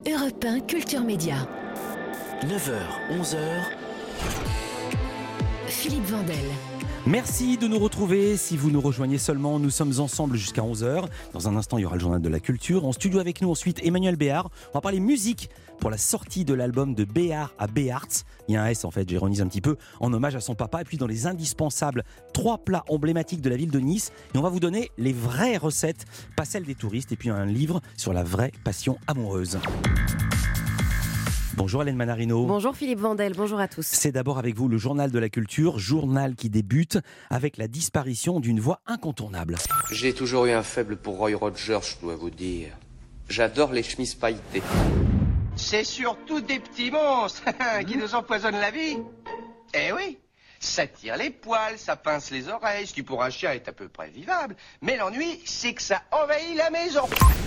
Europe 1 Culture Média. 9h, 11h. Philippe Vandel. Merci de nous retrouver. Si vous nous rejoignez seulement, nous sommes ensemble jusqu'à 11h. Dans un instant, il y aura le journal de la culture. En studio avec nous ensuite, Emmanuel Béard. On va parler musique pour la sortie de l'album de Béard à Béarts. Il y a un S en fait, j'ironise un petit peu, en hommage à son papa. Et puis dans les indispensables, 3 plats emblématiques de la ville de Nice. Et on va vous donner les vraies recettes, pas celles des touristes. Et puis un livre sur la vraie passion amoureuse. Bonjour Hélène Manarino. Bonjour Philippe Vandel, bonjour à tous. C'est d'abord avec vous le journal de la culture, journal qui débute avec la disparition d'une voix incontournable. J'ai toujours eu un faible pour Roy Rogers, je dois vous dire. J'adore les chemises pailletées. C'est surtout des petits monstres qui nous empoisonnent la vie. Eh oui, ça tire les poils, ça pince les oreilles, ce qui pour un chien est à peu près vivable. Mais l'ennui, c'est que ça envahit la maison.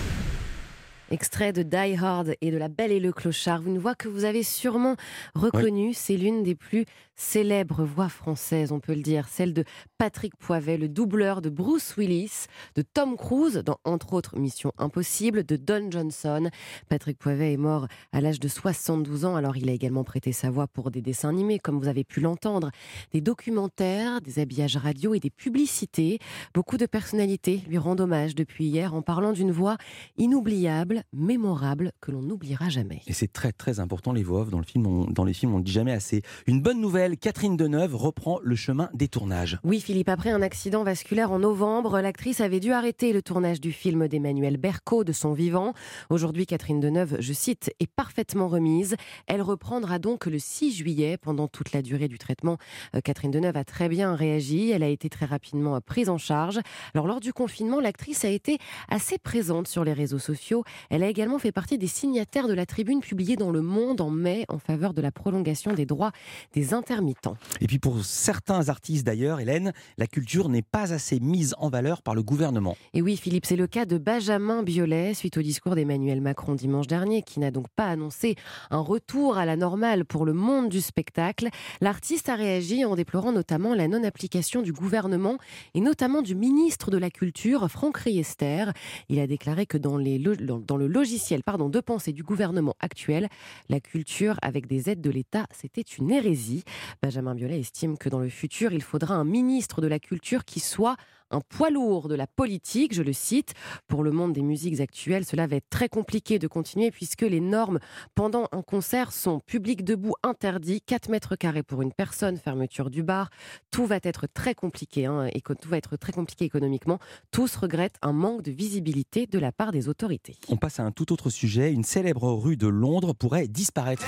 Extrait de Die Hard et de La Belle et le Clochard. Une voix que vous avez sûrement reconnue. Oui. C'est l'une des plus célèbres voix françaises, on peut le dire. Celle de Patrick Poivet, le doubleur de Bruce Willis, de Tom Cruise, dans entre autres Mission Impossible, de Don Johnson. Patrick Poivet est mort à l'âge de 72 ans. Alors il a également prêté sa voix pour des dessins animés, comme vous avez pu l'entendre, des documentaires, des habillages radio et des publicités. Beaucoup de personnalités lui rendent hommage depuis hier en parlant d'une voix inoubliable, mémorable, que l'on n'oubliera jamais. Et c'est très très important, les voix off dans les films, on ne dit jamais assez. Une bonne nouvelle, Catherine Deneuve reprend le chemin des tournages. Oui Philippe, après un accident vasculaire en novembre, l'actrice avait dû arrêter le tournage du film d'Emmanuel Berco de son vivant. Aujourd'hui, Catherine Deneuve, je cite, est parfaitement remise. Elle reprendra donc le 6 juillet pendant toute la durée du traitement. Catherine Deneuve a très bien réagi, elle a été très rapidement prise en charge. Alors lors du confinement, l'actrice a été assez présente sur les réseaux sociaux. Elle a également fait partie des signataires de la tribune publiée dans Le Monde en mai en faveur de la prolongation des droits des intermittents. Et puis pour certains artistes d'ailleurs, Hélène, la culture n'est pas assez mise en valeur par le gouvernement. Et oui Philippe, c'est le cas de Benjamin Biolay suite au discours d'Emmanuel Macron dimanche dernier, qui n'a donc pas annoncé un retour à la normale pour le monde du spectacle. L'artiste a réagi en déplorant notamment la non-application du gouvernement et notamment du ministre de la Culture, Franck Riester. Il a déclaré que dans le logiciel de pensée du gouvernement actuel, la culture avec des aides de l'État, c'était une hérésie. Benjamin Biolay estime que dans le futur, il faudra un ministre de la Culture qui soit un poids lourd de la politique, je le cite. Pour le monde des musiques actuelles, cela va être très compliqué de continuer puisque les normes pendant un concert sont public debout interdit, 4 mètres carrés pour une personne, fermeture du bar. Tout va être très compliqué, tout va être très compliqué économiquement. Tous regrettent un manque de visibilité de la part des autorités. On passe à un tout autre sujet. Une célèbre rue de Londres pourrait disparaître.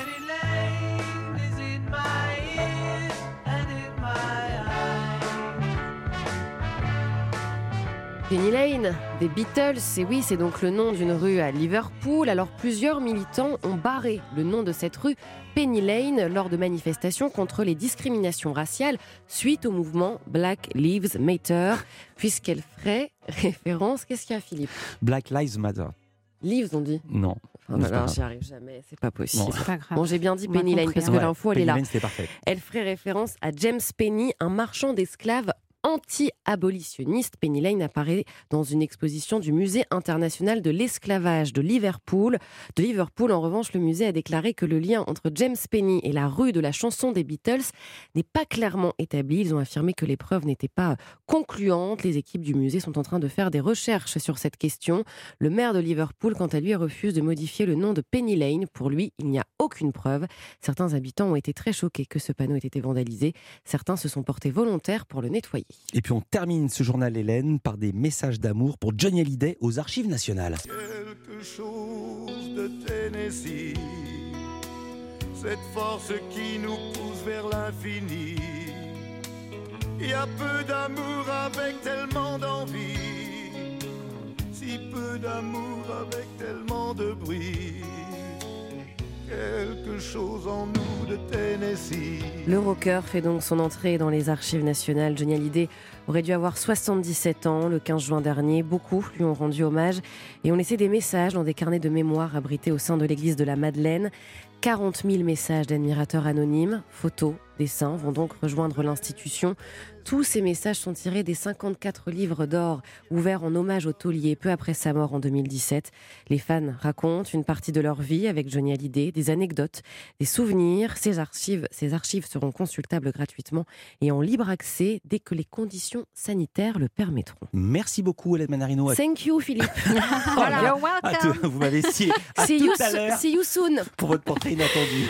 Penny Lane, des Beatles, et oui, c'est donc le nom d'une rue à Liverpool. Alors plusieurs militants ont barré le nom de cette rue, Penny Lane, lors de manifestations contre les discriminations raciales suite au mouvement Black Lives Matter, puisqu'elle ferait référence... Qu'est-ce qu'il y a, Philippe ? Black Lives Matter. Lives, on dit ? Non. Non, j'y arrive jamais, c'est pas possible. Non. C'est pas grave. Bon, j'ai bien dit Penny Lane, parce que l'info, elle est là. Lane, c'était parfait. Elle ferait référence à James Penny, un marchand d'esclaves anti-abolitionniste. Penny Lane apparaît dans une exposition du Musée international de l'esclavage de Liverpool. En revanche, le musée a déclaré que le lien entre James Penny et la rue de la chanson des Beatles n'est pas clairement établi. Ils ont affirmé que les preuves n'étaient pas concluantes. Les équipes du musée sont en train de faire des recherches sur cette question. Le maire de Liverpool, quant à lui, refuse de modifier le nom de Penny Lane. Pour lui, il n'y a aucune preuve. Certains habitants ont été très choqués que ce panneau ait été vandalisé. Certains se sont portés volontaires pour le nettoyer. Et puis on termine ce journal, Hélène, par des messages d'amour pour Johnny Hallyday aux Archives nationales. Quelque chose de Tennessee, cette force qui nous pousse vers l'infini. Il y a peu d'amour avec tellement d'envie, si peu d'amour avec tellement de bruit. Quelque chose en nous de Tennessee. Le rocker fait donc son entrée dans les Archives nationales. Johnny Hallyday aurait dû avoir 77 ans le 15 juin dernier. Beaucoup lui ont rendu hommage et ont laissé des messages dans des carnets de mémoire abrités au sein de l'église de la Madeleine. 40 000 messages d'admirateurs anonymes, photos, dessins vont donc rejoindre l'institution. Tous ces messages sont tirés des 54 livres d'or ouverts en hommage au taulier peu après sa mort en 2017. Les fans racontent une partie de leur vie avec Johnny Hallyday, des anecdotes, des souvenirs. Ces archives seront consultables gratuitement et en libre accès dès que les conditions sanitaires le permettront. Merci beaucoup, Hélène Manarino. Thank you, Philippe. Voilà. You're welcome. Vous m'avez scié. À See tout you, à l'heure see you soon. pour votre portrait inattendu.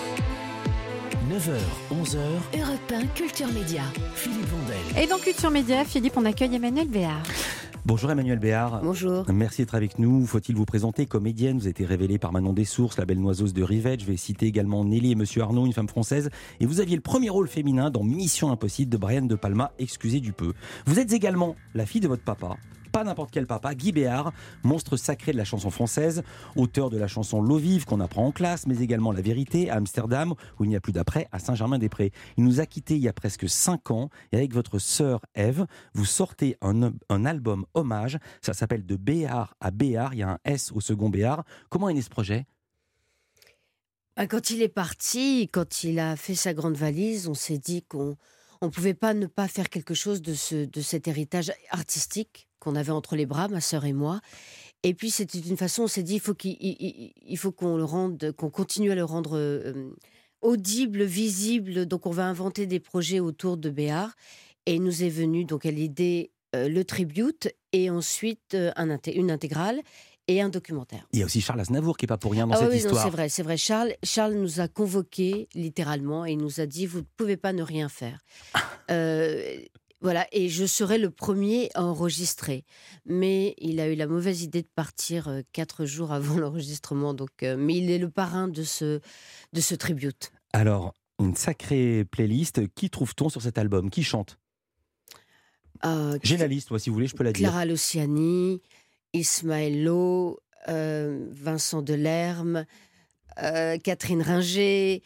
9h, 11h, Europe 1 Culture Média. Philippe Vandel. Et dans Culture Média, Philippe, on accueille Emmanuel Béard. Bonjour Emmanuel Béard. Bonjour. Merci d'être avec nous. Faut-il vous présenter comédienne? Vous avez été révélée par Manon Dessources, la belle noiseuse de Rivette. Je vais citer également Nelly et Monsieur Arnaud, une femme française. Et vous aviez le premier rôle féminin dans Mission Impossible de Brian De Palma, excusez du peu. Vous êtes également la fille de votre papa. Pas n'importe quel papa, Guy Béard, monstre sacré de la chanson française, auteur de la chanson L'eau vive qu'on apprend en classe, mais également La vérité à Amsterdam, où il n'y a plus d'après, à Saint-Germain-des-Prés. Il nous a quittés il y a presque 5 ans, et avec votre sœur Ève, vous sortez un album hommage, ça s'appelle De Béard à Béard, il y a un S au second Béard. Comment est né ce projet ? Quand il est parti, quand il a fait sa grande valise, on s'est dit qu'on ne pouvait pas ne pas faire quelque chose de cet héritage artistique qu'on avait entre les bras, ma sœur et moi. Et puis c'était une façon, on s'est dit il faut qu'on le rende, qu'on continue à le rendre audible, visible. Donc on va inventer des projets autour de Béard. Et il nous est venu donc à l'idée le tribute et ensuite une intégrale et un documentaire. Il y a aussi Charles Aznavour qui n'est pas pour rien dans cette histoire. Non, c'est vrai. Charles nous a convoqués littéralement et il nous a dit vous ne pouvez pas ne rien faire. Voilà, et je serai le premier à enregistrer. Mais il a eu la mauvaise idée de partir 4 jours avant l'enregistrement. Donc, mais il est le parrain de ce tribute. Alors, une sacrée playlist. Qui trouve-t-on sur cet album ? Qui chante ? J'ai la liste, moi, si vous voulez, je peux la dire. Clara Luciani, Ismaël Lo, Vincent Delerme, Catherine Ringer,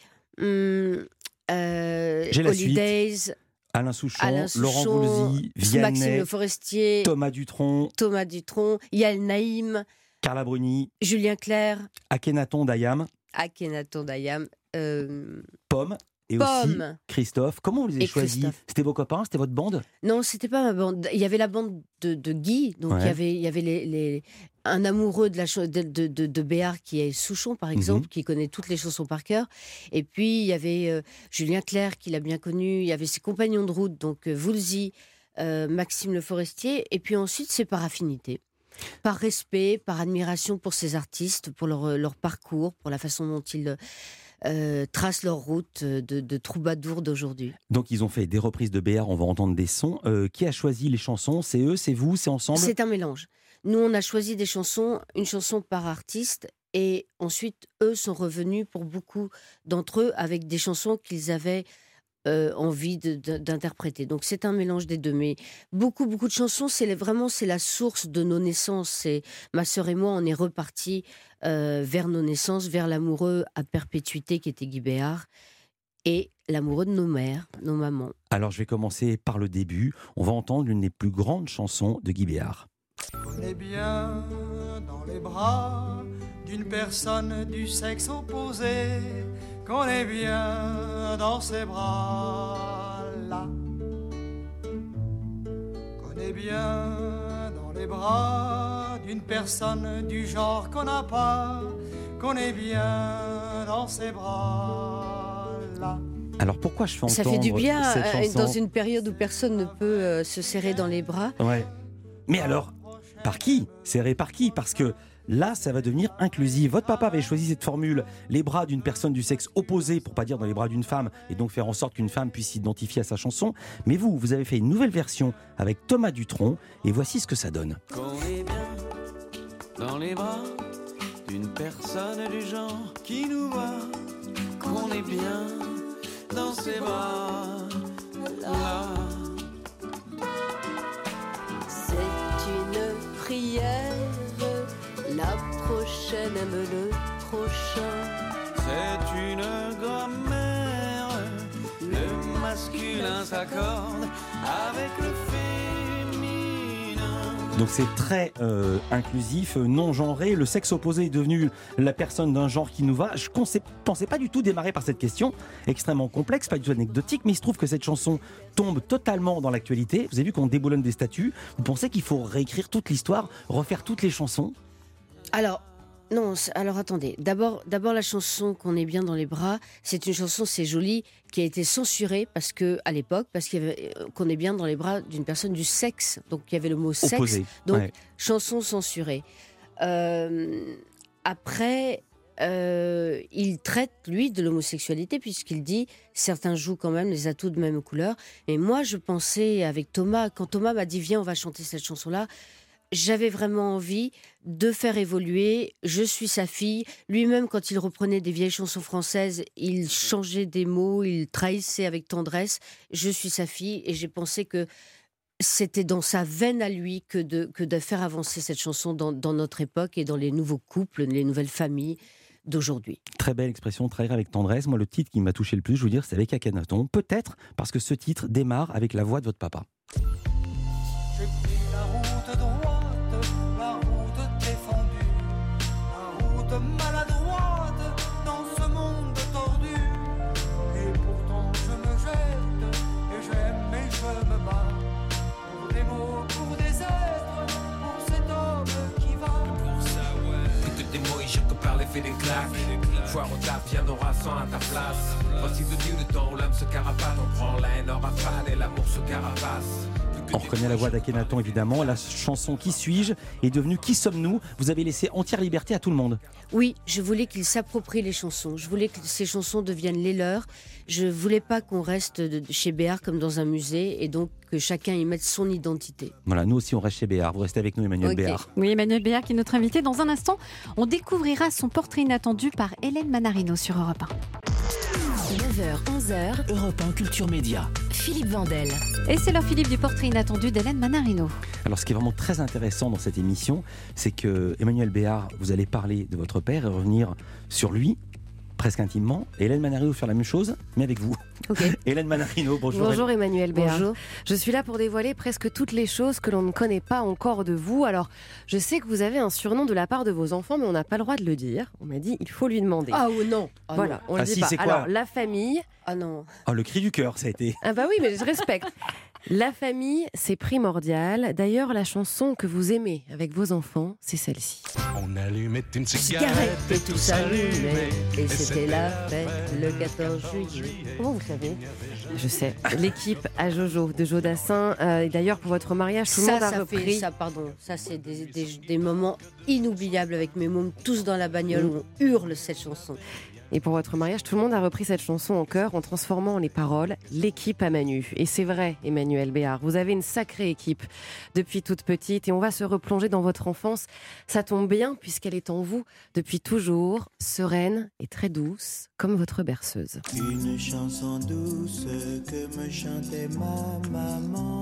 Holidays... Alain Souchon, Laurent Voulzy, Vianney, Maxime Le Forestier, Thomas Dutronc, Yael Naïm, Carla Bruni, Julien Clerc, Akhenaton Dayam, Pomme et aussi Christophe. Comment vous les avez choisis ? C'était vos copains ? C'était votre bande ? Non, c'était pas ma bande. Il y avait la bande de Guy, donc il y avait un amoureux de Béard qui est Souchon, par exemple, qui connaît toutes les chansons par cœur. Et puis, il y avait Julien Clerc, qui l'a bien connu. Il y avait ses compagnons de route, donc Voulzy, Maxime Le Forestier. Et puis ensuite, c'est par affinité. Par respect, par admiration pour ces artistes, pour leur parcours, pour la façon dont ils tracent leur route de troubadours d'aujourd'hui. Donc, ils ont fait des reprises de Béard, on va entendre des sons. Qui a choisi les chansons ? C'est eux, c'est vous, c'est ensemble ? C'est un mélange. Nous, on a choisi des chansons, une chanson par artiste, et ensuite, eux sont revenus pour beaucoup d'entre eux avec des chansons qu'ils avaient envie d'interpréter. Donc, c'est un mélange des deux. Mais beaucoup de chansons, c'est la source de nos naissances. Ma sœur et moi, on est repartis vers nos naissances, vers l'amoureux à perpétuité qui était Guy Béard, et l'amoureux de nos mères, nos mamans. Alors, je vais commencer par le début. On va entendre l'une des plus grandes chansons de Guy Béard. On est bien dans les bras d'une personne du sexe opposé, qu'on est bien dans ses bras-là, qu'on est bien dans les bras d'une personne du genre qu'on n'a pas, qu'on est bien dans ses bras-là. Alors pourquoi je fais entendre ça fait du bien cette chanson dans une période où personne ne peut se serrer dans les bras. Ouais. Mais alors, par qui ? Serré par qui ? Parce que là, ça va devenir inclusif. Votre papa avait choisi cette formule, les bras d'une personne du sexe opposé, pour pas dire dans les bras d'une femme, et donc faire en sorte qu'une femme puisse s'identifier à sa chanson. Mais vous avez fait une nouvelle version avec Thomas Dutronc, et voici ce que ça donne. Qu'on est bien dans les bras d'une personne du genre qui nous voit, qu'on est bien dans ses bras là. C'est une prière, la prochaine aime le prochain. C'est une grammaire, le masculin s'accorde avec le féminin. Donc c'est très inclusif, non genré. Le sexe opposé est devenu la personne d'un genre qui nous va. Je ne pensais pas du tout démarrer par cette question, extrêmement complexe, pas du tout anecdotique, mais il se trouve que cette chanson tombe totalement dans l'actualité. Vous avez vu qu'on déboulonne des statues. Vous pensez qu'il faut réécrire toute l'histoire, refaire toutes les chansons ? Alors, non, alors attendez. D'abord, la chanson Qu'on est bien dans les bras, c'est une chanson, c'est joli, qui a été censurée à l'époque, parce qu'il y avait Qu'on est bien dans les bras d'une personne du sexe. Donc il y avait le mot sexe. Opposé. Donc Ouais. chanson censurée. Après, il traite, lui, de l'homosexualité, puisqu'il dit certains jouent quand même les atouts de même couleur. Mais moi, je pensais avec Thomas, quand Thomas m'a dit viens, on va chanter cette chanson-là, j'avais vraiment envie de faire évoluer. Je suis sa fille. Lui-même, quand il reprenait des vieilles chansons françaises, il changeait des mots, il trahissait avec tendresse. Je suis sa fille, et j'ai pensé que c'était dans sa veine à lui que de faire avancer cette chanson dans notre époque et dans les nouveaux couples, les nouvelles familles d'aujourd'hui. Très belle expression, trahir avec tendresse. Moi, le titre qui m'a touché le plus, je vous dire, c'est avec Akhenaton. Peut-être parce que ce titre démarre avec la voix de votre papa. J'ai pris la route droite, la route défendue, la route maladroite dans ce monde tordu. Et pourtant je me jette, et j'aime et je me bats, pour des mots, pour des êtres, pour cet homme qui va. Pour ça, ouais. Plutôt des mots, je que par l'effet des claques. Foire au taf, viens nos rassons à ta place. Voici venu le temps où l'âme se carapate, on prend la haine en rafale et l'amour se carapace. On reconnaît la voix d'Akhenaton, évidemment. La chanson Qui suis-je est devenue Qui sommes-nous ? Vous avez laissé entière liberté à tout le monde. Oui, je voulais qu'ils s'approprient les chansons. Je voulais que ces chansons deviennent les leurs. Je voulais pas qu'on reste chez Béard comme dans un musée, et donc que chacun y mette son identité. Voilà, nous aussi on reste chez Béard. Vous restez avec nous, Emmanuel Ok. Béard. Oui, Emmanuel Béard qui est notre invité. Dans un instant, on découvrira son portrait inattendu par Hélène Manarino sur Europe 1. 9h, 11h, Europe 1 Culture Média. Philippe Vandel. Et c'est l'heure, Philippe, du portrait inattendu d'Hélène Manarino. Alors ce qui est vraiment très intéressant dans cette émission, c'est que Emmanuel Béard, vous allez parler de votre père et revenir sur lui, presque intimement. Et Hélène Manarino faire la même chose, mais avec vous. Okay. Hélène Manarino, bonjour. Bonjour Emmanuel Béard. Bonjour. Je suis là pour dévoiler presque toutes les choses que l'on ne connaît pas encore de vous. Alors, je sais que vous avez un surnom de la part de vos enfants, mais on n'a pas le droit de le dire. On m'a dit, il faut lui demander. Ah ou non. Voilà, on Ah le dit si, pas. c'est quoi Alors, la famille... Ah non. Ah, le cri du cœur, ça a été. Ah bah oui, mais je respecte. La famille, c'est primordial. D'ailleurs, la chanson que vous aimez avec vos enfants, c'est celle-ci. On allumait une Cigarette et tout s'allumait, et c'était la fête le 14 juillet. Comment vous savez? Je sais. L'équipe à Jojo, de Joe Dassin. Et d'ailleurs, pour votre mariage, tout le monde a repris. Ça, c'est des moments inoubliables avec mes mômes, tous dans la bagnole, où on hurle cette chanson. Et pour votre mariage, tout le monde a repris cette chanson en chœur en transformant les paroles l'équipe à Manu. Et c'est vrai, Emmanuel Béard, vous avez une sacrée équipe depuis toute petite et on va se replonger dans votre enfance. Ça tombe bien puisqu'elle est en vous depuis toujours, sereine et très douce, comme votre berceuse. Une chanson douce que me chantait ma maman.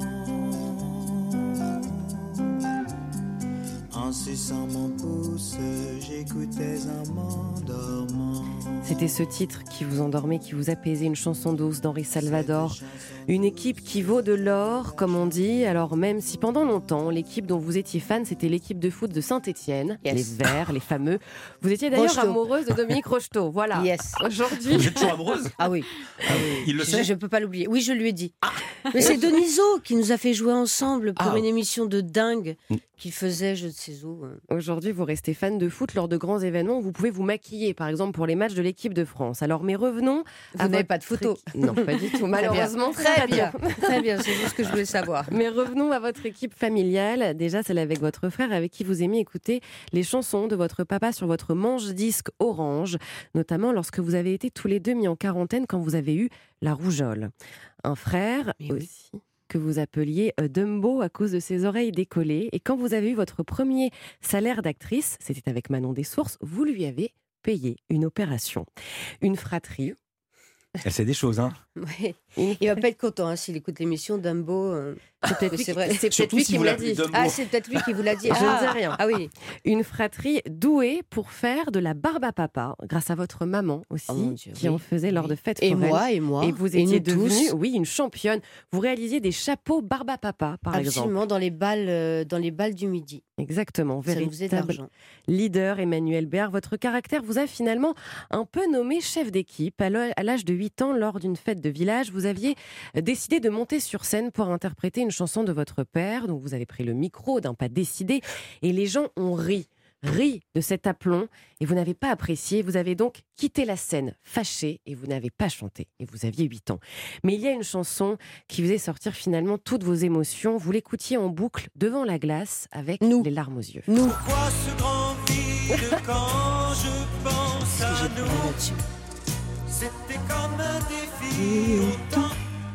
En suçant mon pouce, j'écoutais en m'endormant. C'était ce titre qui vous endormait, qui vous apaisait, une chanson douce d'Henri Salvador. Une équipe qui vaut de l'or, comme on dit. Alors même si pendant longtemps, l'équipe dont vous étiez fan, c'était l'équipe de foot de Saint-Étienne, Yes. les Verts, les fameux. Vous étiez d'ailleurs Rocheteau. amoureuse de Dominique Rocheteau. Voilà. Yes. Aujourd'hui, Vous êtes toujours amoureuse? Ah oui. Il le sait? Je ne peux pas l'oublier. Oui, je lui ai dit. Mais c'est Deniso qui nous a fait jouer ensemble pour une émission de dingue qu'il faisait, je ne sais où. Aujourd'hui, vous restez fan de foot lors de grands événements. Vous pouvez vous maquiller, par exemple, pour les matchs de l'équipe de France. Alors, mais revenons. Vous n'avez pas de photos? Non, pas du tout. Malheureusement, Très bien. Très bien, c'est juste ce que je voulais savoir. Mais revenons à votre équipe familiale. Déjà, celle avec votre frère, avec qui vous aimez écouter les chansons de votre papa sur votre manche-disque orange, notamment lorsque vous avez été tous les deux mis en quarantaine quand vous avez eu la rougeole. Un frère aussi que vous appeliez Dumbo à cause de ses oreilles décollées. Et quand vous avez eu votre premier salaire d'actrice, c'était avec Manon Dessources, vous lui avez payé une opération. Une fratrie. Elle sait des choses, hein. Ouais. Il va pas être content s'il écoute l'émission Dumbo. C'est peut-être lui, Surtout lui si qui vous me l'a l'appelez dit. Dumbo. Ah, c'est peut-être lui qui vous l'a dit. Je ne sais rien. Ah oui. Une fratrie douée pour faire de la barbe à papa, grâce à votre maman aussi, Oh mon Dieu, qui en faisait lors de fêtes Et foraines. moi. Et vous Et étiez nous tous. devenue, oui, une championne. Vous réalisiez des chapeaux barbe à papa, par exemple. Absolument, dans les balles du midi. Exactement, Ça nous faisait de véritable l'argent. leader Emmanuel Béard. Votre caractère vous a finalement un peu nommé chef d'équipe. À l'âge de 8 ans, lors d'une fête de village, vous aviez décidé de monter sur scène pour interpréter une chanson de votre père. Donc vous avez pris le micro d'un pas décidé et les gens ont ri de cet aplomb et vous n'avez pas apprécié. Vous avez donc quitté la scène fâché et vous n'avez pas chanté et vous aviez 8 ans. Mais il y a une chanson qui faisait sortir finalement toutes vos émotions. Vous l'écoutiez en boucle devant la glace avec les larmes aux yeux. Pourquoi ce grand vide quand je pense à nous? C'était comme un défi autant.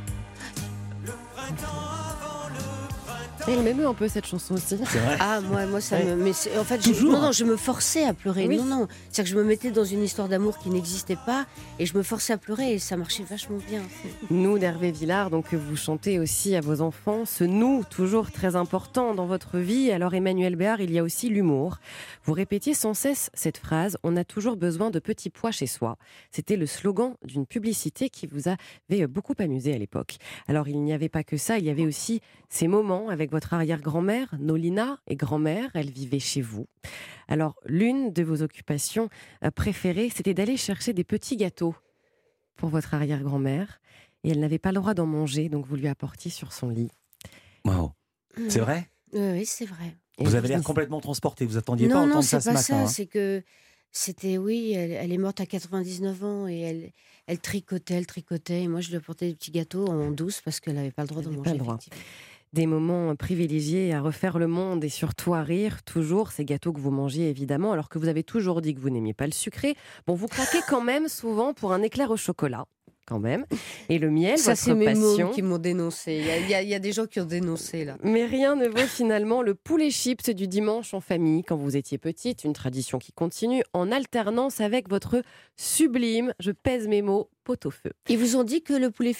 Le printemps avant le printemps. Elle m'émeut un peu cette chanson aussi. C'est vrai. Ah, moi ça Ouais. me. Mais en fait, Toujours. je me forçais à pleurer. Oui. Non. C'est-à-dire que je me mettais dans une histoire d'amour qui n'existait pas et je me forçais à pleurer et ça marchait vachement bien. Nous d'Hervé Villard, donc vous chantez aussi à vos enfants. Ce nous, toujours très important dans votre vie. Alors Emmanuel Béard, il y a aussi l'humour. Vous répétiez sans cesse cette phrase, on a toujours besoin de petits pois chez soi. C'était le slogan d'une publicité qui vous avait beaucoup amusé à l'époque. Alors il n'y avait pas que ça, il y avait aussi ces moments avec votre arrière-grand-mère, Nolina, et grand-mère, elle vivait chez vous. Alors l'une de vos occupations préférées, c'était d'aller chercher des petits gâteaux pour votre arrière-grand-mère. Et elle n'avait pas le droit d'en manger, donc vous lui apportiez sur son lit. Waouh. C'est vrai? Oui, c'est vrai. Et Vous avez vous l'air complètement transporté. Vous attendiez pas à Non, entendre c'est ça ce pas matin. ça. hein. C'est que c'était, oui, elle est morte à 99 ans et elle tricotait. Et moi, je lui apportais des petits gâteaux en douce parce qu'elle n'avait pas le droit d'en Elle avait manger. pas le droit. effectivement. Des moments privilégiés à refaire le monde et surtout à rire, toujours ces gâteaux que vous mangez évidemment, alors que vous avez toujours dit que vous n'aimiez pas le sucré. Bon, vous craquez quand même souvent pour un éclair au chocolat, quand même. Et le miel, Ça, votre c'est mes passion. mômes qui m'ont dénoncé. Il y a des gens qui ont dénoncé, là. Mais rien ne vaut finalement le poulet chips du dimanche en famille quand vous étiez petite, une tradition qui continue en alternance avec votre sublime, je pèse mes mots, pot-au-feu. Ils vous ont dit que le poulet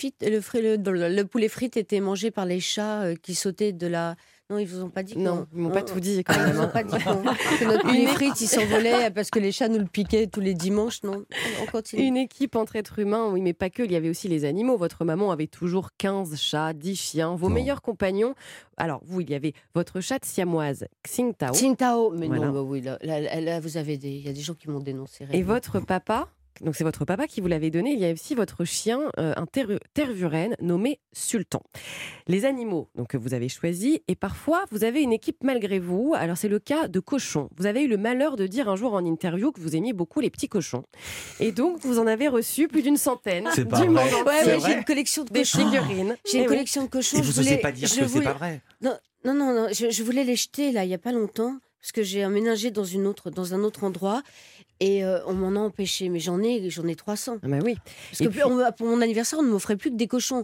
frite était mangé par les chats qui sautaient de la... Non, ils vous ont pas dit Non, ils m'ont pas tout dit quand Ils même. vous ont pas dit que notre poulet frite, il s'envolait parce que les chats nous le piquaient tous les dimanches, non? On continue. Une équipe entre êtres humains, oui, mais pas que, il y avait aussi les animaux. Votre maman avait toujours 15 chats, 10 chiens. Vos meilleurs compagnons, alors vous, il y avait votre chatte siamoise, Xingtao. Tsingtao, mais Voilà. non, bah oui, là, vous avez il y a des gens qui m'ont dénoncé. Et votre papa, donc c'est votre papa qui vous l'avait donné, il y a aussi votre chien, un tervuren nommé Sultan. Les animaux donc, que vous avez choisis, et parfois vous avez une équipe malgré vous. Alors c'est le cas de cochons. Vous avez eu le malheur de dire un jour en interview que vous aimiez beaucoup les petits cochons. Et donc vous en avez reçu plus d'une centaine. C'est pas du vrai. monde entier. Ouais, C'est j'ai vrai une collection de Des cochons. figurines. J'ai Eh une oui. collection de cochons. Et vous n'osez pas dire que c'est pas vrai. Non, je voulais les jeter là, il y a pas longtemps, parce que j'ai emménagé dans un autre endroit et on m'en a empêché. Mais j'en ai 300. Ah bah oui. Parce Et que puis- pour mon anniversaire, on ne m'offrait plus que des cochons.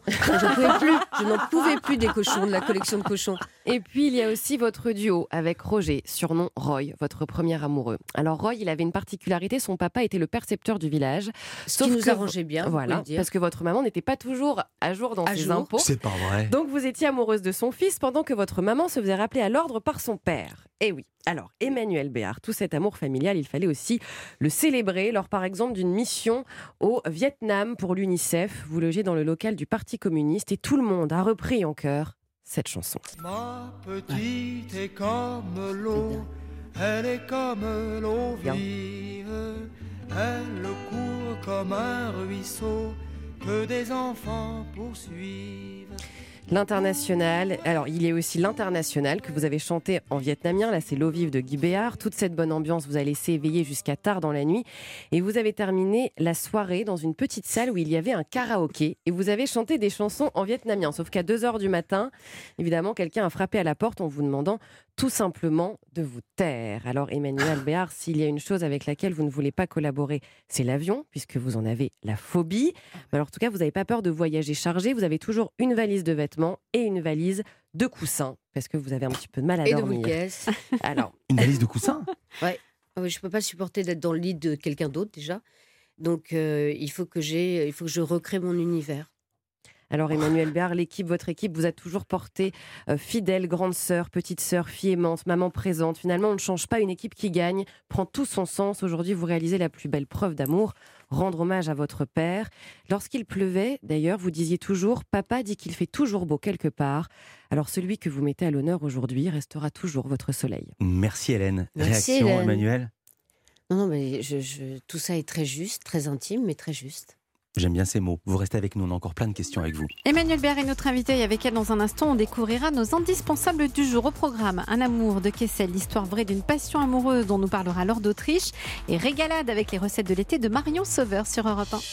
Je n'en pouvais plus des cochons, de la collection de cochons. Et puis, il y a aussi votre duo avec Roger, surnom Roy, votre premier amoureux. Alors, Roy, il avait une particularité, son papa était le percepteur du village. Ce qui nous arrangeait bien, Voilà, faut le dire. parce que votre maman n'était pas toujours à jour dans À ses jour. impôts. C'est pas vrai. Donc, vous étiez amoureuse de son fils pendant que votre maman se faisait rappeler à l'ordre par son père. Eh oui. Alors, Emmanuel Béard, tout cet amour familial, il fallait aussi le célébrer lors, par exemple, d'une mission au Vietnam pour l'UNICEF. Vous logez dans le local du Parti communiste et tout le monde a repris en chœur cette chanson. Ma petite est comme l'eau, elle est comme l'eau Bien. vive, elle court comme un ruisseau que des enfants poursuivent. L'international, alors il y a aussi l'international que vous avez chanté en vietnamien, là c'est L'eau vive de Guy Béard. Toute cette bonne ambiance vous a laissé éveiller jusqu'à tard dans la nuit et vous avez terminé la soirée dans une petite salle où il y avait un karaoké et vous avez chanté des chansons en vietnamien. Sauf qu'à 2h du matin, évidemment, quelqu'un a frappé à la porte en vous demandant tout simplement de vous taire. Alors Emmanuel Béard, s'il y a une chose avec laquelle vous ne voulez pas collaborer, c'est l'avion, puisque vous en avez la phobie. Mais alors en tout cas, vous n'avez pas peur de voyager chargé, vous avez toujours une valise de vêtements et une valise de coussins, parce que vous avez un petit peu de mal à Et de dormir. boules de caisse. Alors, Une valise de coussins? Ouais. Ah oui, je peux pas supporter d'être dans le lit de quelqu'un d'autre déjà. Donc il faut que je recrée mon univers. Alors Emmanuel Béard, votre équipe vous a toujours porté fidèle, grande sœur, petite sœur, fille aimante, maman présente. Finalement, on ne change pas, une équipe qui gagne prend tout son sens. Aujourd'hui, vous réalisez la plus belle preuve d'amour, rendre hommage à votre père. Lorsqu'il pleuvait, d'ailleurs, vous disiez toujours « Papa dit qu'il fait toujours beau quelque part ». Alors celui que vous mettez à l'honneur aujourd'hui restera toujours votre soleil. Merci Hélène. Merci, Réaction, Hélène. Emmanuel? Non, mais tout ça est très juste, très intime, mais très juste. J'aime bien ces mots. Vous restez avec nous, on a encore plein de questions avec vous. Emmanuel Béard est notre invité et avec elle, dans un instant, on découvrira nos indispensables du jour. Au programme, un amour de Kessel, l'histoire vraie d'une passion amoureuse dont nous parlera Laure d'Autriche, et régalade avec les recettes de l'été de Marion Sauveur sur Europe 1.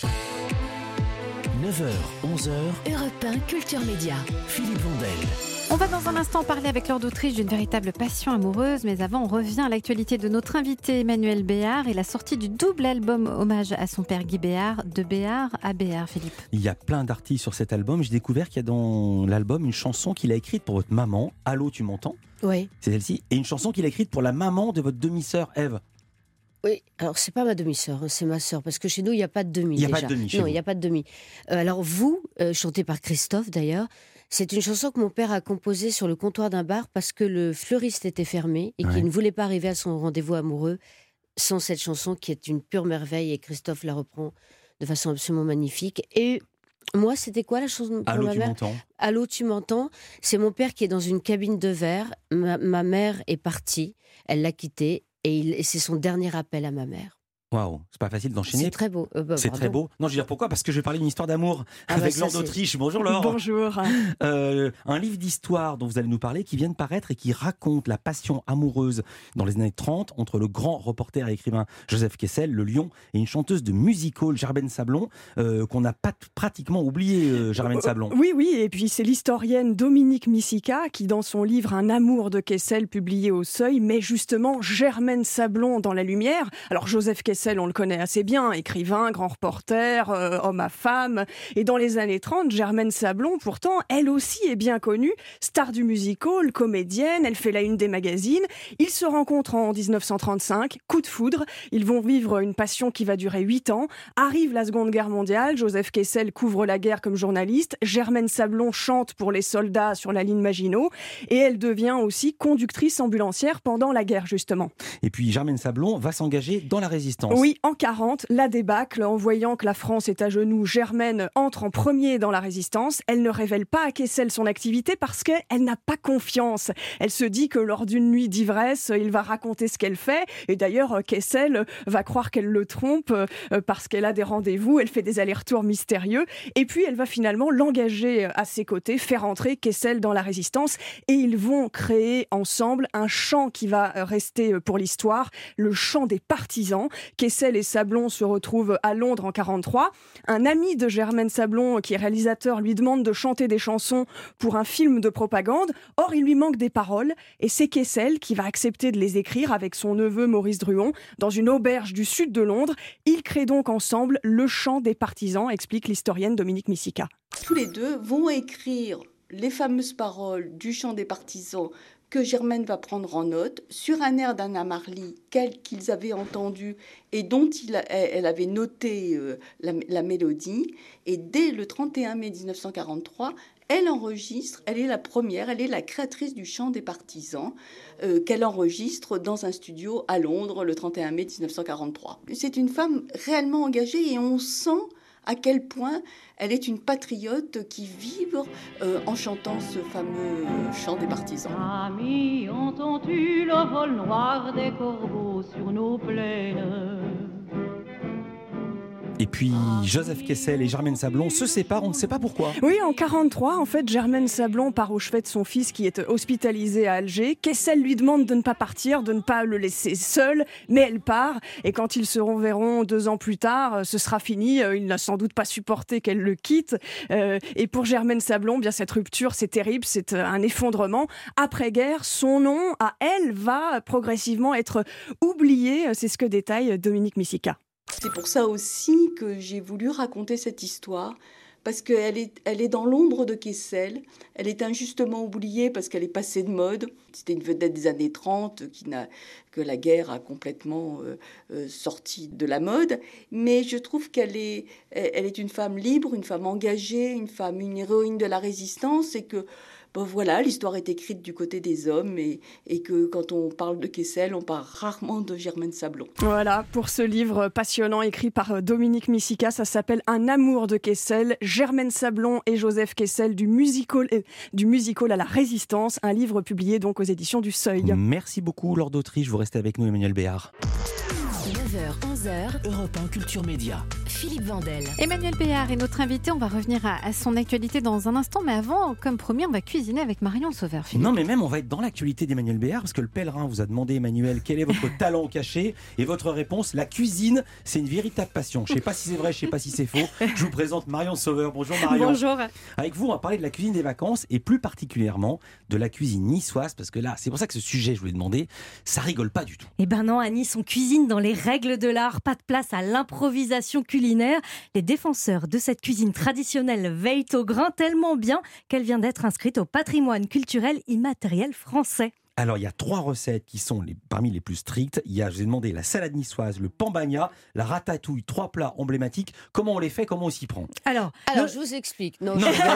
9h, 11h, Europe 1 Culture Média. Philippe Vandel. On va dans un instant parler avec Laure d'Autriche d'une véritable passion amoureuse, mais avant on revient à l'actualité de notre invité Emmanuel Béard et la sortie du double album hommage à son père Guy Béard, de Béard à Béard, Philippe. Il y a plein d'artistes sur cet album. J'ai découvert qu'il y a dans l'album une chanson qu'il a écrite pour votre maman, Allô, tu m'entends? Oui. C'est celle-ci. Et une chanson qu'il a écrite pour la maman de votre demi-sœur Ève. Oui, alors c'est pas ma demi-sœur, c'est ma sœur, parce que chez nous, il n'y a pas de demi. Il n'y a déjà. pas de demi chez Non, vous. il n'y a pas de demi. Alors vous, chanté par Christophe d'ailleurs, c'est une chanson que mon père a composée sur le comptoir d'un bar parce que le fleuriste était fermé et qu'il ne voulait pas arriver à son rendez-vous amoureux sans cette chanson qui est une pure merveille, et Christophe la reprend de façon absolument magnifique. Et moi, c'était quoi la chanson pour Allô, ma tu mère? m'entends? Allô, tu m'entends? C'est mon père qui est dans une cabine de verre. Ma mère est partie, elle l'a quitté, et c'est son dernier appel à ma mère. Waouh, c'est pas facile d'enchaîner. C'est très beau. C'est très beau. Non, je veux dire pourquoi? Parce que je vais parler d'une histoire d'amour avec ça, Laure c'est- d'Autriche. Bonjour Laure. Bonjour. Un livre d'histoire dont vous allez nous parler qui vient de paraître et qui raconte la passion amoureuse dans les années 30 entre le grand reporter et écrivain Joseph Kessel, le Lion, et une chanteuse de music-hall, Germaine Sablon, qu'on n'a pas pratiquement oublié, Germaine Sablon. Oui, et puis c'est l'historienne Dominique Misica qui, dans son livre Un amour de Kessel, publié au Seuil, met justement Germaine Sablon dans la lumière. Alors Joseph Kessel, on le connaît assez bien, écrivain, grand reporter, homme à femme. Et dans les années 30, Germaine Sablon, pourtant, elle aussi est bien connue, star du music-hall, comédienne, elle fait la une des magazines. Ils se rencontrent en 1935, coup de foudre, ils vont vivre une passion qui va durer 8 ans. Arrive la Seconde Guerre mondiale, Joseph Kessel couvre la guerre comme journaliste, Germaine Sablon chante pour les soldats sur la ligne Maginot, et elle devient aussi conductrice ambulancière pendant la guerre, justement. Et puis Germaine Sablon va s'engager dans la résistance. Oui, en 40, la débâcle, en voyant que la France est à genoux, Germaine entre en premier dans la résistance. Elle ne révèle pas à Kessel son activité parce qu'elle n'a pas confiance. Elle se dit que lors d'une nuit d'ivresse, il va raconter ce qu'elle fait. Et d'ailleurs, Kessel va croire qu'elle le trompe parce qu'elle a des rendez-vous, elle fait des allers-retours mystérieux. Et puis, elle va finalement l'engager à ses côtés, faire entrer Kessel dans la résistance. Et ils vont créer ensemble un chant qui va rester pour l'histoire, le chant des partisans. Kessel et Sablon se retrouvent à Londres en 43. Un ami de Germaine Sablon, qui est réalisateur, lui demande de chanter des chansons pour un film de propagande. Or, il lui manque des paroles et c'est Kessel qui va accepter de les écrire avec son neveu Maurice Druon dans une auberge du sud de Londres. Ils créent donc ensemble le chant des partisans, explique l'historienne Dominique Misica. Tous les deux vont écrire les fameuses paroles du chant des partisans que Germaine va prendre en note sur un air d'Anna Marley qu'ils avaient entendu et dont elle avait noté la mélodie. Et dès le 31 mai 1943, elle enregistre, elle est la première, elle est la créatrice du chant des partisans qu'elle enregistre dans un studio à Londres le 31 mai 1943. C'est une femme réellement engagée et on sent à quel point elle est une patriote qui vibre en chantant ce fameux chant des partisans. Amis, entends-tu le vol noir des corbeaux sur nos plaines? Et puis Joseph Kessel et Germaine Sablon se séparent, on ne sait pas pourquoi. Oui, en 43, en fait, Germaine Sablon part au chevet de son fils qui est hospitalisé à Alger. Kessel lui demande de ne pas partir, de ne pas le laisser seul, mais elle part. Et quand ils se reverront 2 ans plus tard, ce sera fini. Il n'a sans doute pas supporté qu'elle le quitte. Et pour Germaine Sablon, bien cette rupture, c'est terrible, c'est un effondrement. Après-guerre, son nom, à elle, va progressivement être oublié. C'est ce que détaille Dominique Misica. C'est pour ça aussi que j'ai voulu raconter cette histoire, parce qu'elle est dans l'ombre de Kessel. Elle est injustement oubliée parce qu'elle est passée de mode. C'était une vedette des années 30 que la guerre a complètement sorti de la mode. Mais je trouve qu'elle est une femme libre, une femme engagée, une héroïne de la résistance, et que voilà, l'histoire est écrite du côté des hommes, et que quand on parle de Kessel, on parle rarement de Germaine Sablon. Voilà, pour ce livre passionnant écrit par Dominique Missika, ça s'appelle Un amour de Kessel, Germaine Sablon et Joseph Kessel, du musical à la résistance, un livre publié donc aux éditions du Seuil. Merci beaucoup Laure d'Autriche, vous restez avec nous Emmanuel Béard. 9h, 11h, Europe 1 Culture Média. Philippe Vandel. Emmanuel Béard est notre invité. On va revenir à son actualité dans un instant. Mais avant, comme promis, on va cuisiner avec Marion Sauveur. Philippe. Non, mais même on va être dans l'actualité d'Emmanuel Béard, parce que le pèlerin vous a demandé, Emmanuel, quel est votre talent caché. Et votre réponse, la cuisine, c'est une véritable passion. Je ne sais pas si c'est vrai, je ne sais pas si c'est faux. Je vous présente Marion Sauveur. Bonjour Marion. Bonjour. Avec vous, on va parler de la cuisine des vacances, et plus particulièrement de la cuisine niçoise, parce que là, c'est pour ça que ce sujet, je voulais demander, ça rigole pas du tout. Eh ben non, à Nice, on cuisine dans les règles de l'art, pas de place à l'improvisation culinaire. Les défenseurs de cette cuisine traditionnelle veillent au grain tellement bien qu'elle vient d'être inscrite au patrimoine culturel immatériel français. Alors, il y a 3 recettes qui sont parmi les plus strictes. Je vous ai demandé la salade niçoise, le pambagna, la ratatouille, 3 plats emblématiques. Comment on les fait, comment on s'y prend? Alors je vous explique. Non.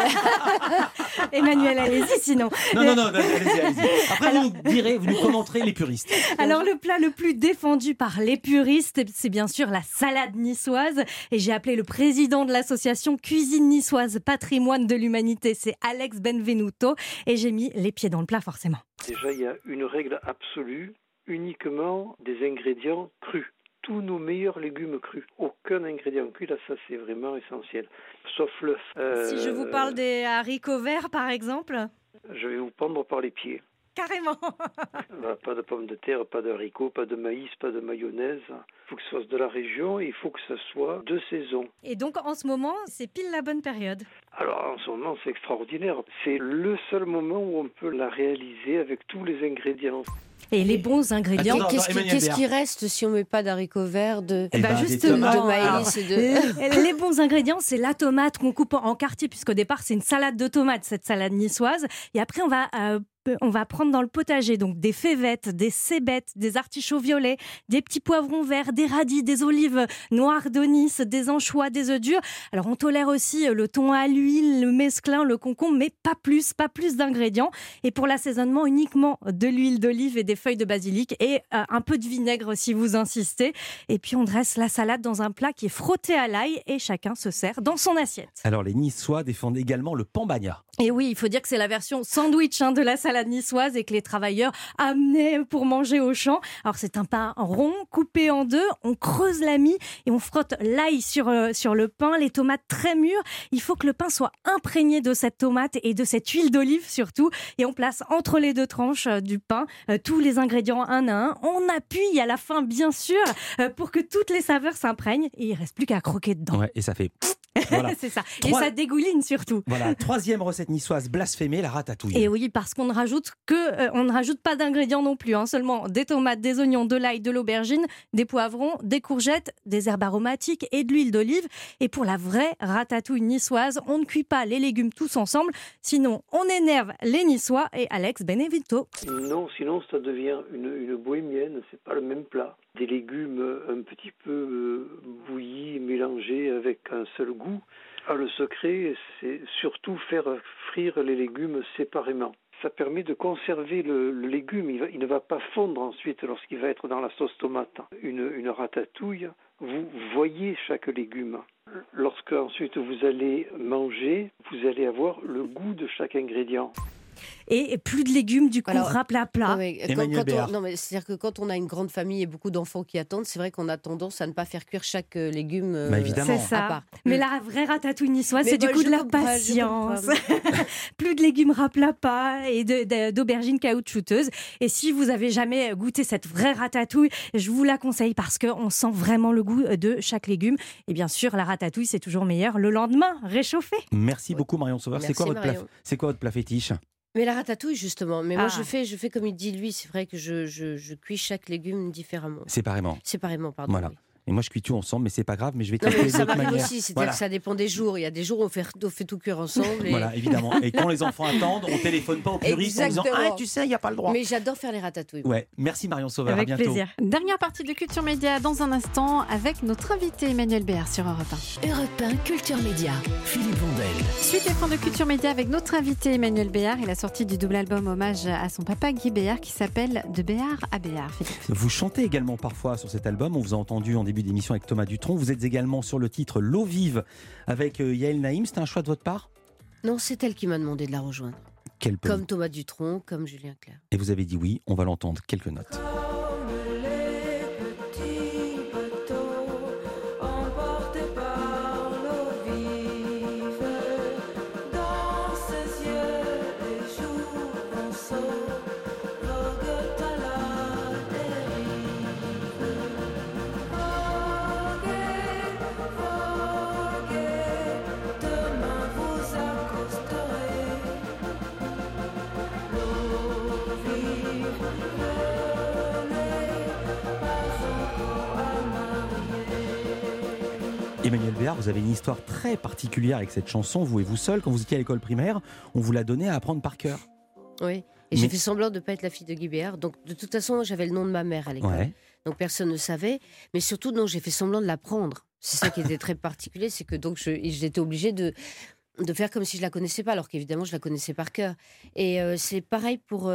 Emmanuel, allez-y sinon. Non, allez-y. Après, vous nous commenterez les puristes. Alors, le plat le plus défendu par les puristes, c'est bien sûr la salade niçoise. Et j'ai appelé le président de l'association Cuisine Niçoise Patrimoine de l'Humanité, c'est Alex Benvenuto. Et j'ai mis les pieds dans le plat, forcément. Déjà, il y a une règle absolue, uniquement des ingrédients crus. Tous nos meilleurs légumes crus. Aucun ingrédient cuit, là, ça c'est vraiment essentiel. Sauf l'œuf. Si je vous parle des haricots verts, par exemple? Je vais vous prendre par les pieds. Carrément. Pas de pommes de terre, pas de haricots, pas de maïs, pas de mayonnaise. Il faut que ce soit de la région et il faut que ce soit de saison. Et donc en ce moment, c'est pile la bonne période. Alors en ce moment, c'est extraordinaire. C'est le seul moment où on peut la réaliser avec tous les ingrédients. Et les bons ingrédients. Qu'est-ce qui reste si on ne met pas d'haricots verts, de maïs et de... Les bons ingrédients, c'est la tomate qu'on coupe en quartiers, puisqu'au départ, c'est une salade de tomates, cette salade niçoise. Et après, on va prendre dans le potager donc des févettes, des cébettes, des artichauts violets, des petits poivrons verts, des radis, des olives noires de Nice, des anchois, des œufs durs. Alors on tolère aussi le thon à l'huile, le mesclun, le concombre, mais pas plus d'ingrédients. Et pour l'assaisonnement, uniquement de l'huile d'olive et des feuilles de basilic et un peu de vinaigre si vous insistez. Et puis on dresse la salade dans un plat qui est frotté à l'ail et chacun se sert dans son assiette. Alors les Niçois défendent également le pambagna. Et oui, il faut dire que c'est la version sandwich de la salade niçoise et que les travailleurs amenaient pour manger au champ. Alors c'est un pain rond coupé en 2, on creuse la mie et on frotte l'ail sur le pain, les tomates très mûres. Il faut que le pain soit imprégné de cette tomate et de cette huile d'olive surtout. Et on place entre les 2 tranches du pain tous les ingrédients un à un. On appuie à la fin bien sûr pour que toutes les saveurs s'imprègnent et il reste plus qu'à croquer dedans. Ouais, et ça fait... Voilà. C'est ça. Et ça dégouline surtout. Voilà, 3e recette niçoise blasphémée, la ratatouille. Et oui, parce qu'on ne rajoute on ne rajoute pas d'ingrédients non plus, seulement des tomates, des oignons, de l'ail, de l'aubergine, des poivrons, des courgettes, des herbes aromatiques et de l'huile d'olive. Et pour la vraie ratatouille niçoise, on ne cuit pas les légumes tous ensemble, sinon on énerve les Niçois et Alex Benvenuto. Non, sinon ça devient une bohémienne, c'est pas le même plat. Des légumes un petit peu bouillis, mélangés avec un seul goût. Le secret, c'est surtout faire frire les légumes séparément. Ça permet de conserver le légume. Il ne va pas fondre ensuite lorsqu'il va être dans la sauce tomate. Une ratatouille, vous voyez chaque légume. Lorsque ensuite vous allez manger, vous allez avoir le goût de chaque ingrédient. Et plus de légumes, du coup, rapla-plat. C'est-à-dire que quand on a une grande famille et beaucoup d'enfants qui attendent, c'est vrai qu'on a tendance à ne pas faire cuire chaque légume évidemment. C'est ça. Mais la vraie ratatouille niçoise, c'est du coup de la patience. Plus de légumes rapla-plat et d'aubergines caoutchouteuses. Et si vous avez jamais goûté cette vraie ratatouille, je vous la conseille parce qu'on sent vraiment le goût de chaque légume. Et bien sûr, la ratatouille, c'est toujours meilleur le lendemain, réchauffé. Merci beaucoup Marion Sauveur. C'est quoi votre plat fétiche? Mais la ratatouille, justement. Mais moi, je fais comme il dit lui. C'est vrai que je cuis chaque légume différemment. Séparément. Séparément, pardon. Voilà. Oui. Et moi, je cuis tout ensemble, mais c'est pas grave, mais je vais Non, tester mais ça d'autres m'arrive manières. aussi, c'est-à-dire Voilà. que ça dépend des jours. Il y a des jours où on fait tout cuire ensemble. Voilà, évidemment. Et quand les enfants attendent, on téléphone pas aux puristes en disant Exactement. ah, tu sais, il n'y a pas le droit. Mais j'adore faire les ratatouilles. Ouais, merci Marion Sauveur, Avec à bientôt. plaisir. Dernière partie de Culture Média dans un instant avec notre invité Emmanuel Béard sur Europe 1. Europe 1 Culture Média. Philippe Vandel. Suite et fin de Culture Média avec notre invité Emmanuel Béard. Il a sorti du double album hommage à son papa Guy Béard qui s'appelle De Béard à Béard. Philippe. Vous chantez également parfois sur cet album. On vous a entendu en début d'émission avec Thomas Dutronc. Vous êtes également sur le titre L'eau vive avec Yael Naïm. C'était un choix de votre part? Non, c'est elle qui m'a demandé de la rejoindre. Quel peu. Comme Thomas Dutronc, comme Julien Clerc. Et vous avez dit oui, on va l'entendre. Quelques notes. Emporté par l'eau vive, dans ses yeux les jours pinceaux voguent à la dérive. Voguez, demain vous accosterez. L'eau vive, venez, pas encore à Emmanuel Béard, vous avez une histoire très particulière avec cette chanson, vous et vous seul. Quand vous étiez à l'école primaire, on vous l'a donnée à apprendre par cœur. Oui, et j'ai fait semblant de ne pas être la fille de Guy Béard. Donc, de toute façon, j'avais le nom de ma mère à l'école. Ouais. Donc, personne ne savait. Mais surtout, non, j'ai fait semblant de l'apprendre. C'est ça qui était très particulier, c'est que donc j'étais obligée de faire comme si je la connaissais pas, alors qu'évidemment, je la connaissais par cœur. Et c'est pareil pour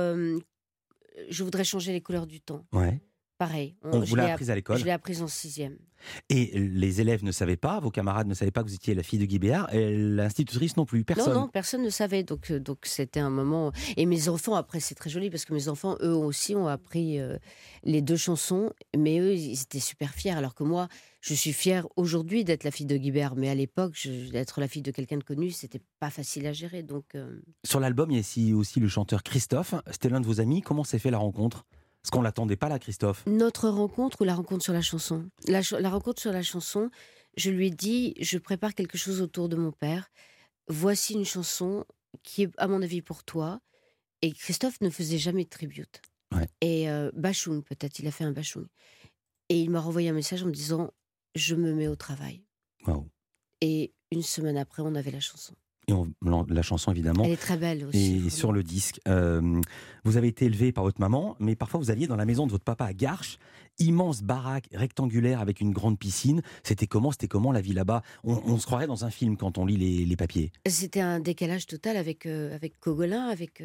Je voudrais changer les couleurs du temps. Ouais. Pareil. On vous l'a apprise à l'école. Je l'ai apprise en 6e. Et les élèves ne savaient pas, vos camarades ne savaient pas que vous étiez la fille de Guy Béard, et l'institutrice non plus, personne. Non, personne ne savait. Donc c'était un moment. Et mes enfants, après, c'est très joli parce que mes enfants, eux aussi, ont appris les 2 chansons. Mais eux, ils étaient super fiers. Alors que moi, je suis fière aujourd'hui d'être la fille de Guy Béard. Mais à l'époque, d'être la fille de quelqu'un de connu, c'était pas facile à gérer. Donc. Sur l'album, il y a ici aussi le chanteur Christophe. C'était l'un de vos amis. Comment s'est fait la rencontre? Parce qu'on l'attendait pas là, Christophe. Notre rencontre ou la rencontre sur la chanson? La rencontre sur la chanson, je lui ai dit, je prépare quelque chose autour de mon père. Voici une chanson qui est, à mon avis, pour toi. Et Christophe ne faisait jamais de tribute. Ouais. Et Bachung, peut-être, il a fait un Bachung. Et il m'a renvoyé un message en me disant, je me mets au travail. Wow. Et une semaine après, on avait la chanson. Et la chanson, évidemment. Elle est très belle aussi. Et vraiment. sur le disque, vous avez été élevé par votre maman, mais parfois vous alliez dans la maison de votre papa à Garches, immense baraque rectangulaire avec une grande piscine. C'était comment la vie là-bas? On se croirait dans un film quand on lit les papiers. C'était un décalage total avec Cogolin,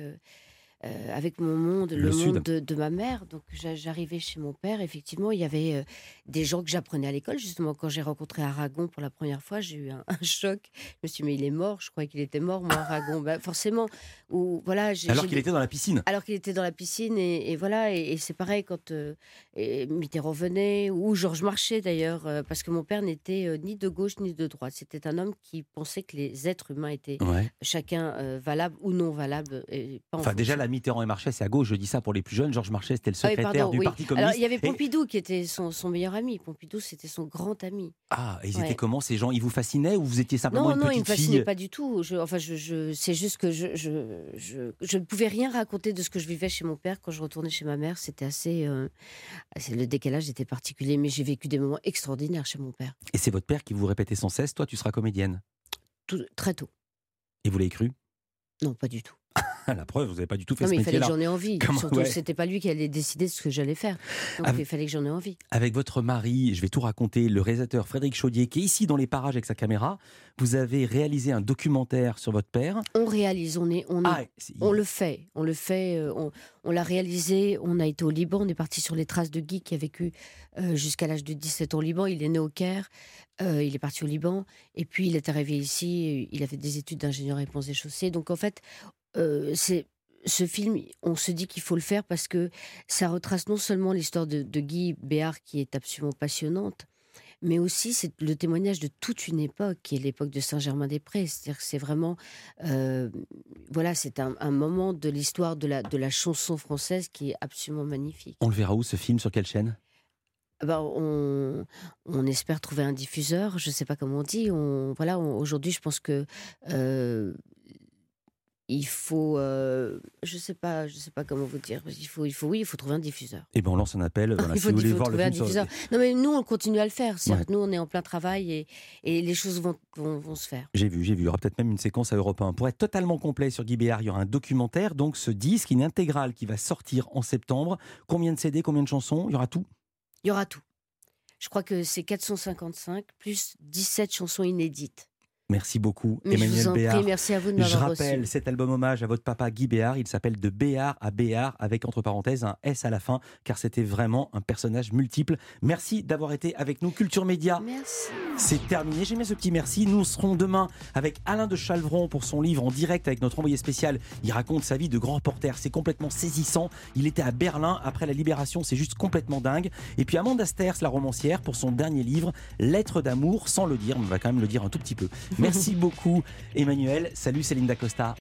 avec mon monde, le Sud. monde de ma mère. Donc j'arrivais chez mon père, effectivement, il y avait des gens que j'apprenais à l'école. Justement, quand j'ai rencontré Aragon pour la première fois, j'ai eu un choc. Je me suis dit, mais il est mort, je croyais qu'il était mort, moi, Aragon. Bah, forcément. Voilà, Alors qu'il était dans la piscine. Alors qu'il était dans la piscine, et voilà, et c'est pareil quand Mitterrand venait, ou Georges Marchais d'ailleurs, parce que mon père n'était ni de gauche ni de droite. C'était un homme qui pensait que les êtres humains étaient chacun valables ou non valables. Et pas en Enfin, déjà, fonction. la Mitterrand et Marchais, c'est à gauche, je dis ça pour les plus jeunes. Georges Marchais, c'était le secrétaire du Parti communiste. Alors, il y avait Et- Pompidou qui était son meilleur ami. Pompidou, c'était son grand ami. Ah, et ils Ouais. étaient comment ces gens? Ils vous fascinaient ou vous étiez simplement Non, une non, il ne me petite fascinait fille? pas du tout. C'est juste que je ne pouvais rien raconter de ce que je vivais chez mon père quand je retournais chez ma mère. C'était assez. Le décalage était particulier, mais j'ai vécu des moments extraordinaires chez mon père. Et c'est votre père qui vous répétait sans cesse, toi tu seras comédienne. Très tôt. Et vous l'avez cru? Non, pas du tout. La preuve, vous n'avez pas du tout fait Non, ce mais il fallait que métier-là. j'en ai envie. Comment- Surtout, ouais. c'était pas lui qui allait décider de ce que j'allais faire. Donc, il fallait que j'en ai envie. Avec votre mari, je vais tout raconter, le réalisateur Frédéric Chaudier, qui est ici dans les parages avec sa caméra, vous avez réalisé un documentaire sur votre père. On réalise, on le fait, on l'a réalisé, on a été au Liban, on est parti sur les traces de Guy qui a vécu jusqu'à l'âge de 17 ans au Liban, il est né au Caire, il est parti au Liban, et puis il est arrivé ici, il a fait des études d'ingénieur et ponts et chaussées, donc en fait, ce film, on se dit qu'il faut le faire parce que ça retrace non seulement l'histoire de Guy Béard qui est absolument passionnante, mais aussi c'est le témoignage de toute une époque, qui est l'époque de Saint-Germain-des-Prés. C'est-à-dire que c'est vraiment, voilà, c'est un moment de l'histoire de la chanson française qui est absolument magnifique. On le verra où ce film? Sur quelle chaîne? On espère trouver un diffuseur, je ne sais pas comment on dit. Aujourd'hui, je pense que il faut, je sais pas comment vous dire. Il faut trouver un diffuseur. Et ben on lance un appel. Voilà, il faut, si vous voulez voir le trouver un film diffuseur. Non mais nous on continue à le faire. Nous on est en plein travail et les choses vont se faire. J'ai vu. Il y aura peut-être même une séquence à Europe 1. Pour être totalement complet sur Guy Béard, il y aura un documentaire, donc ce disque, une intégrale qui va sortir en septembre. Combien de CD, combien de chansons? Il y aura tout? Il y aura tout. Je crois que c'est 455 plus 17 chansons inédites. Merci beaucoup, Mais Emmanuel je vous en Béard. prie, merci à vous de m'avoir reçu. Je rappelle cet album hommage à votre papa Guy Béard. Il s'appelle De Béard à Béard, avec entre parenthèses un S à la fin, car c'était vraiment un personnage multiple. Merci d'avoir été avec nous, Culture Média. Merci. C'est terminé. J'aime bien ce petit merci. Nous serons demain avec Alain de Chalvron pour son livre en direct avec notre envoyé spécial. Il raconte sa vie de grand reporter. C'est complètement saisissant. Il était à Berlin après la Libération. C'est juste complètement dingue. Et puis Amanda Sters, la romancière, pour son dernier livre, Lettres d'amour, sans le dire. On va quand même le dire un tout petit peu. Merci beaucoup, Emmanuel. Salut, Céline Dacosta.